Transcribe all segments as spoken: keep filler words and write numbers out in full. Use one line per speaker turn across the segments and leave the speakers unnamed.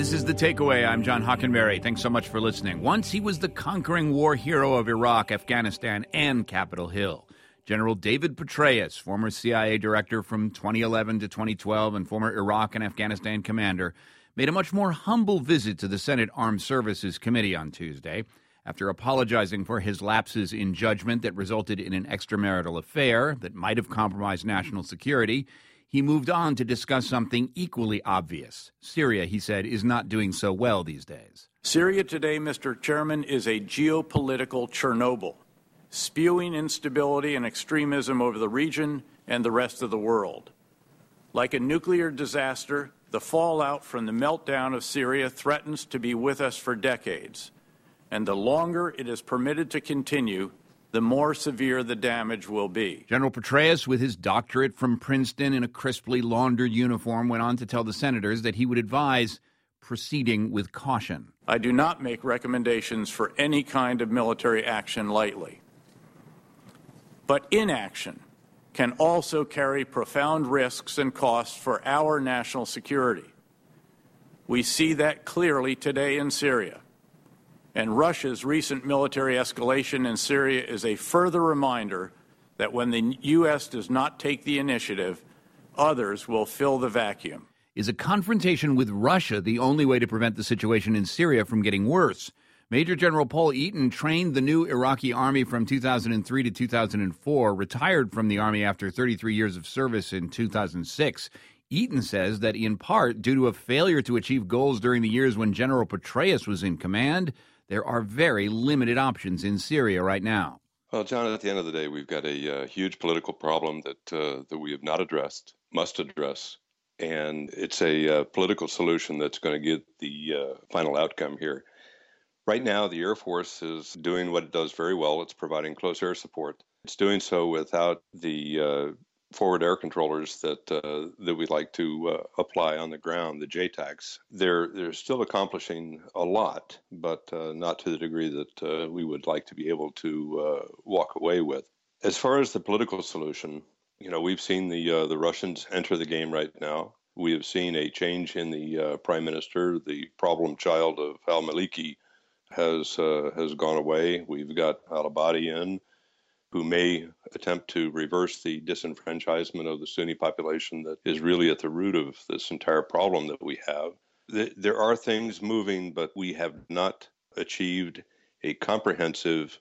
This is The Takeaway. I'm John Hockenberry. Thanks so much for listening. Once he was the conquering war hero of Iraq, Afghanistan, and Capitol Hill. General David Petraeus, former C I A director from twenty eleven to twenty twelve and former Iraq and Afghanistan commander, made a much more humble visit to the Senate Armed Services Committee on Tuesday. After apologizing for his lapses in judgment that resulted in an extramarital affair that might have compromised national security, he moved on to discuss something equally obvious. Syria, he said, is not doing so well these days.
Syria today, Mister Chairman, is a geopolitical Chernobyl, spewing instability and extremism over the region and the rest of the world. Like a nuclear disaster, the fallout from the meltdown of Syria threatens to be with us for decades. And the longer it is permitted to continue, the more severe the damage will be.
General Petraeus, with his doctorate from Princeton in a crisply laundered uniform, went on to tell the senators that he would advise proceeding with caution.
I do not make recommendations for any kind of military action lightly. But inaction can also carry profound risks and costs for our national security. We see that clearly today in Syria. And Russia's recent military escalation in Syria is a further reminder that when the U S does not take the initiative, others will fill the vacuum.
Is a confrontation with Russia the only way to prevent the situation in Syria from getting worse? Major General Paul Eaton trained the new Iraqi army from two thousand three to two thousand four, retired from the army after thirty-three years of service in two thousand six. Eaton says that in part due to a failure to achieve goals during the years when General Petraeus was in command, there are very limited options in Syria right now.
Well, John, at the end of the day, we've got a uh, huge political problem that uh, that we have not addressed, must address. And it's a uh, political solution that's going to get the uh, final outcome here. Right now, the Air Force is doing what it does very well. It's providing close air support. It's doing so without the uh, forward air controllers that uh, that we'd like to uh, apply on the ground, the J TACs. They're they're still accomplishing a lot, but uh, not to the degree that uh, we would like to be able to uh, walk away with. As far as the political solution, you know, we've seen the uh, the Russians enter the game right now. We have seen a change in the uh, prime minister. The problem child of al-Maliki has uh, has gone away. We've got al-Abadi in, who may attempt to reverse the disenfranchisement of the Sunni population that is really at the root of this entire problem that we have. There are things moving, but we have not achieved a comprehensive,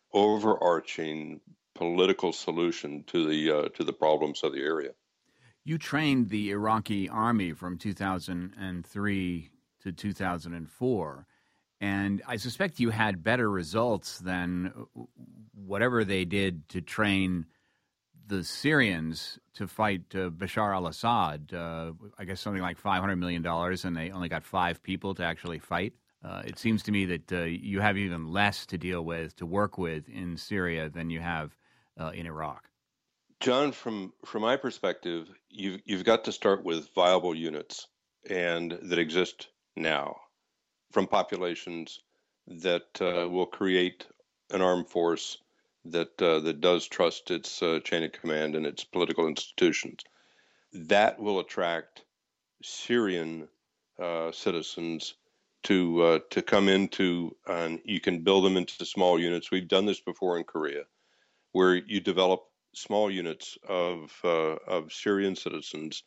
overarching political solution to the uh, to the problems of the area.
You trained the Iraqi army from two thousand three to two thousand four. And I suspect you had better results than whatever they did to train the Syrians to fight uh, Bashar al-Assad. Uh, I guess something like five hundred million dollars, and they only got five people to actually fight. Uh, it seems to me that uh, you have even less to deal with, to work with in Syria than you have uh, in Iraq.
John, from from my perspective, you've, you've got to start with viable units and that exist now, from populations that uh, will create an armed force that uh, that does trust its uh, chain of command and its political institutions. That will attract Syrian uh, citizens to uh, to come into, and you can build them into small units. We've done this before in Korea, where you develop small units of uh, of Syrian citizens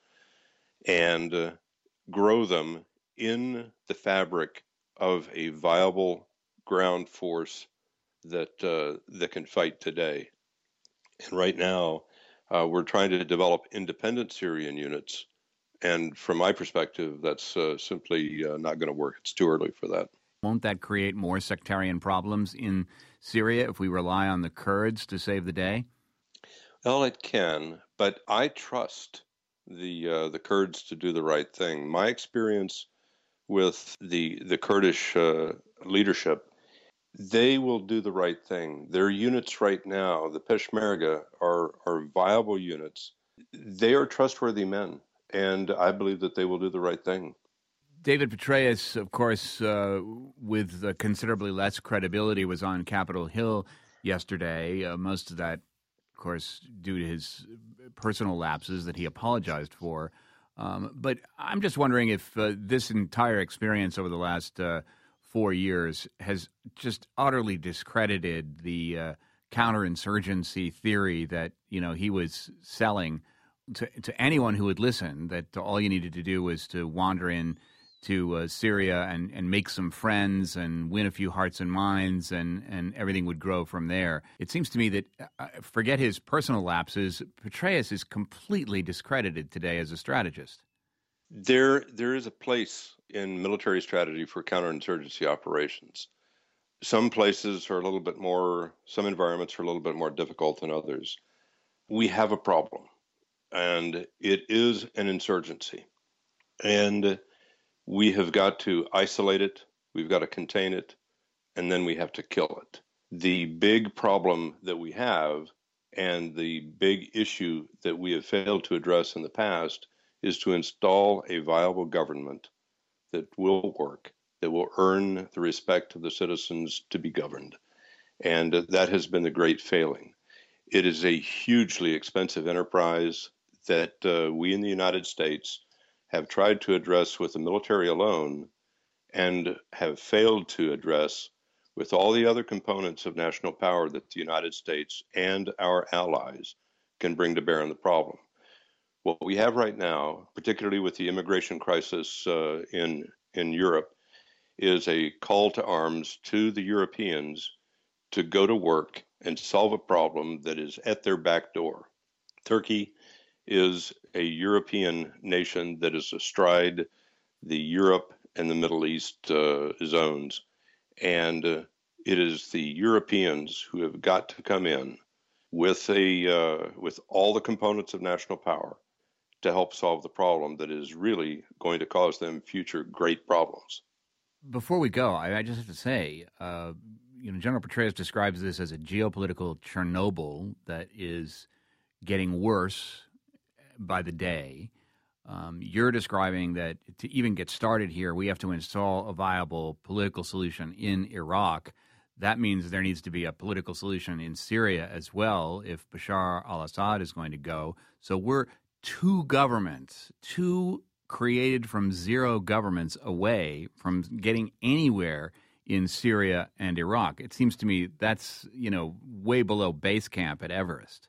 and uh, grow them in the fabric of a viable ground force that uh, that can fight today. And right now, uh, we're trying to develop independent Syrian units. And from my perspective, that's uh, simply uh, not going to work. It's too early for that.
Won't that create more sectarian problems in Syria if we rely on the Kurds to save the day?
Well, it can, but I trust the uh, the Kurds to do the right thing. My experience with the the Kurdish uh, leadership, they will do the right thing. Their units right now, the Peshmerga, are are viable units. They are trustworthy men, and I believe that they will do the right thing.
David Petraeus, of course, uh, with uh, considerably less credibility, was on Capitol Hill yesterday. Uh, most of that, of course, due to his personal lapses that he apologized for. Um, but I'm just wondering if uh, this entire experience over the last uh, four years has just utterly discredited the uh, counterinsurgency theory that, you know, he was selling to, to anyone who would listen, that all you needed to do was to wander in to uh, Syria and, and make some friends and win a few hearts and minds, and, and everything would grow from there. It seems to me that, uh, forget his personal lapses, Petraeus is completely discredited today as a strategist.
There, there is a place in military strategy for counterinsurgency operations. Some places are a little bit more, some environments are a little bit more difficult than others. We have a problem, and it is an insurgency. And we have got to isolate it, we've got to contain it, and then we have to kill it. The big problem that we have, and the big issue that we have failed to address in the past, is to install a viable government that will work, that will earn the respect of the citizens to be governed. And that has been the great failing. It is a hugely expensive enterprise that uh, we in the United States have tried to address with the military alone and have failed to address with all the other components of national power that the United States and our allies can bring to bear on the problem. What we have right now, particularly with the immigration crisis uh, in, in Europe, is a call to arms to the Europeans to go to work and solve a problem that is at their back door. Turkey is a European nation that is astride the Europe and the Middle East uh, zones. And uh, it is the Europeans who have got to come in with a uh, with all the components of national power to help solve the problem that is really going to cause them future great problems.
Before we go, I, I just have to say, uh, you know, General Petraeus describes this as a geopolitical Chernobyl that is getting worse by the day. Um, you're describing that to even get started here, we have to install a viable political solution in Iraq. That means there needs to be a political solution in Syria as well if Bashar al-Assad is going to go. So we're two governments, two created from zero governments away from getting anywhere in Syria and Iraq. It seems to me that's, you know, way below base camp at Everest.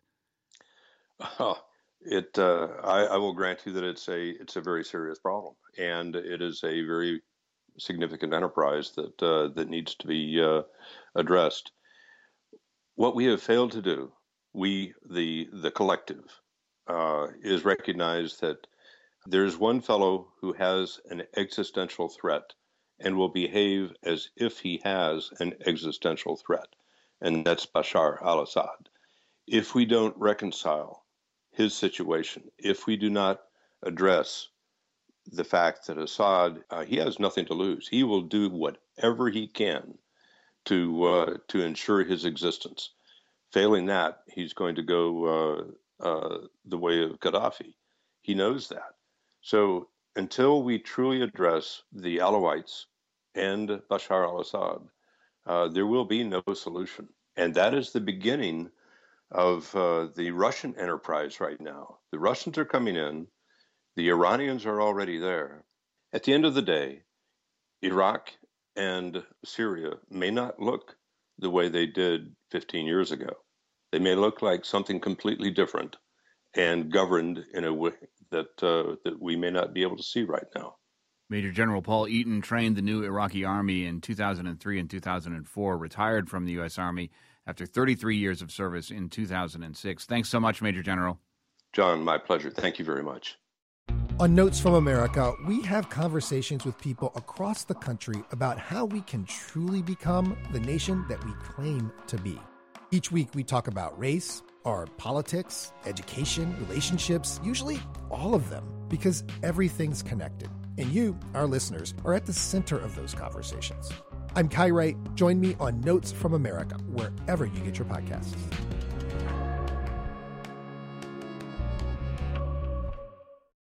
Oh. It, uh, I, I will grant you that it's a it's a very serious problem, and it is a very significant enterprise that uh, that needs to be uh, addressed. What we have failed to do, we the the collective, uh, is recognize that there's one fellow who has an existential threat and will behave as if he has an existential threat, and that's Bashar al-Assad. If we don't reconcile his situation, if we do not address the fact that Assad, uh, he has nothing to lose. He will do whatever he can to uh, to ensure his existence. Failing that, he's going to go uh, uh, the way of Gaddafi. He knows that. So until we truly address the Alawites and Bashar al-Assad, uh, there will be no solution. And that is the beginning of uh, the Russian enterprise right now. The Russians are coming in. The Iranians are already there. At the end of the day, Iraq and Syria may not look the way they did fifteen years ago. They may look like something completely different and governed in a way that uh, that we may not be able to see right now.
Major General Paul Eaton trained the new Iraqi army in two thousand three and two thousand four, retired from the U S Army after thirty-three years of service in two thousand six. Thanks so much, Major General.
John, my pleasure. Thank you very much.
On Notes from America, we have conversations with people across the country about how we can truly become the nation that we claim to be. Each week, we talk about race, our politics, education, relationships, usually all of them, because everything's connected. And you, our listeners, are at the center of those conversations. I'm Kai Wright. Join me on Notes from America, wherever you get your podcasts.